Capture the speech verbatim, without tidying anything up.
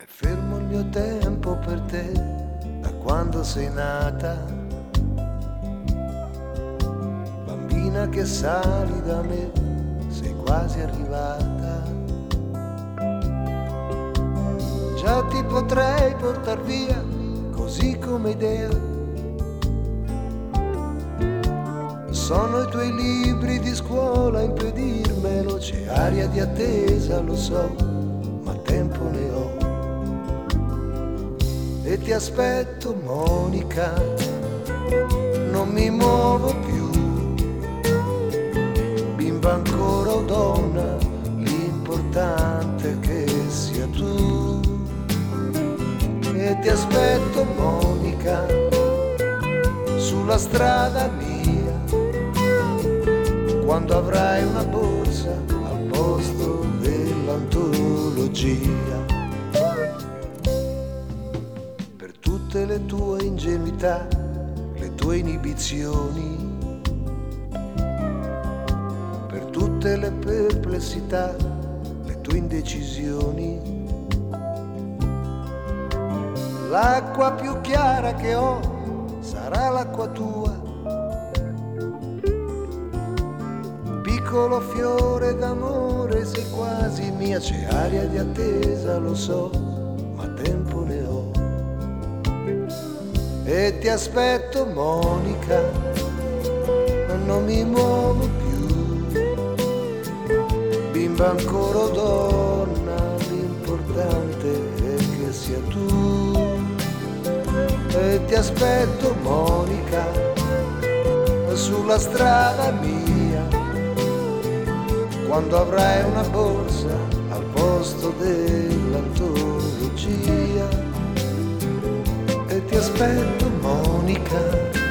È fermo il mio tempo per te da quando sei nata, bambina che sali da me, sei quasi arrivata. Già ti potrei portar via, così come idea. Sono i tuoi libri di scuola a impedirmelo, c'è aria di attesa, lo so, ma tempo ne ho. E ti aspetto, Monica, non mi muovo più, bimba ancora o donna, l'importante è che sia tu. E ti aspetto, Monica, sulla strada mia, quando avrai una borsa al posto dell'antologia. Per tutte le tue ingenuità, le tue inibizioni, per tutte le perplessità, le tue indecisioni, l'acqua più chiara che ho sarà l'acqua tua. Piccolo fiore d'amore, sei quasi mia, c'è aria di attesa, lo so, ma tempo ne ho. E ti aspetto, Monica, non mi muovo più, bimba ancora o donna, l'importante è che sia tu. E ti aspetto, Monica, sulla strada mia, quando avrai una borsa al posto dell'antologia. E ti aspetto, Monica,